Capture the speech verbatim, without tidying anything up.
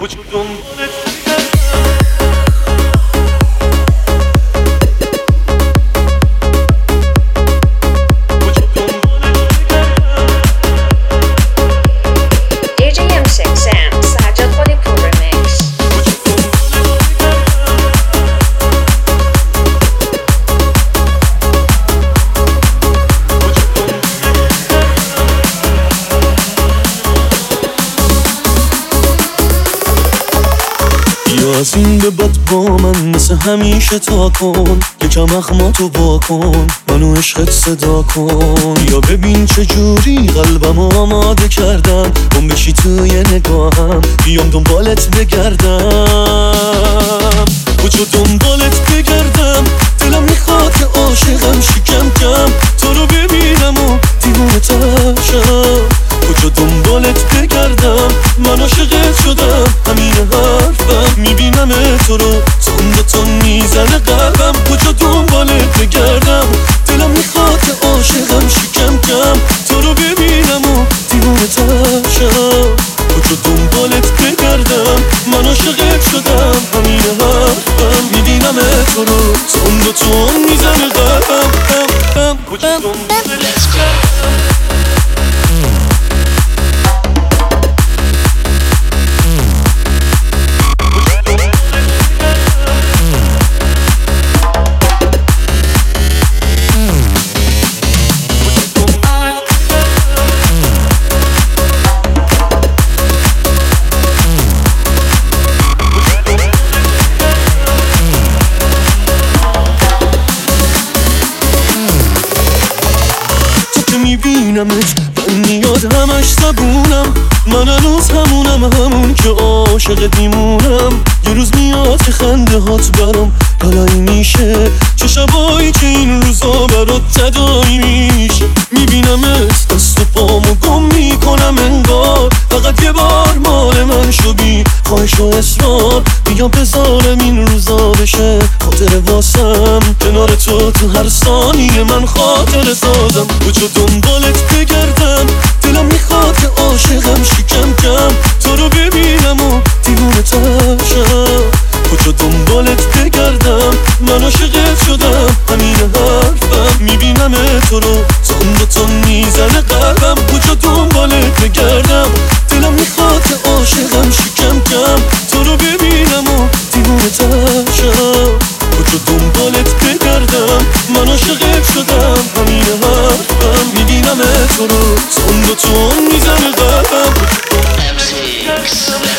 کجا دنبالت از این به بعد با من مثل همیشه تا کن، یکم اخماتو با کن، منو عشقت صدا کن. یا ببین چجوری قلبمو آماده کردم، گم بشی توی نگاهم، بیام دنبالت بگردم. کجا دنبالت بگردم، دلم میخواد که عاشقم شکم کم، تو رو ببینم و دیوونه ترشم. کجا دنبالت بگردم، من عاشقت شدم، همین حرفم. میبینم تو رو تون به تون میزنه قلبم. کجا دنبالت بگردم، دلم میخواد که عاشقم شکم کم، تو رو ببینم و دیوونه ترشم. کجا دنبالت بگردم، من عاشقت شدم، همین حرفم. میبینم تو رو تون به تون میزنه قلبم. کجا دنبالت بگردم. میبینمت من میاد همش زبونم، من هنوز همونم، همون که عاشقت میمونم. یه روز میاد که خنده هات برام بلایی میشه، چه شبایی که این روزا برات تدایی میشه. میبینمت دست و پامو گم میکنم انگار، فقط یه بار مال من شو بی خواهش و اصرار. بیا بذارم این روزا بشه خاطر واسم، کنار تو تو هر ثانیه من خاطر سازم. کجا دنبالت بگردم، دلم میخواد که عاشقم شکم کم، تو رو ببینم و دیوونه ترشم. کجا دنبالت بگردم، من عاشقت شدم، همین حرفم. میبینم تو رو تون به تون میزنه قلبم. کجا دنبالت بگردم، دلم میخواد که عاشقم شکم کم، تو رو ببینم و دیوونه ترشم. کجا دنبالت بگردم، من عاشقت شدم، همین حرفم. میبینم تو رو تون به تون میزنه قلبم.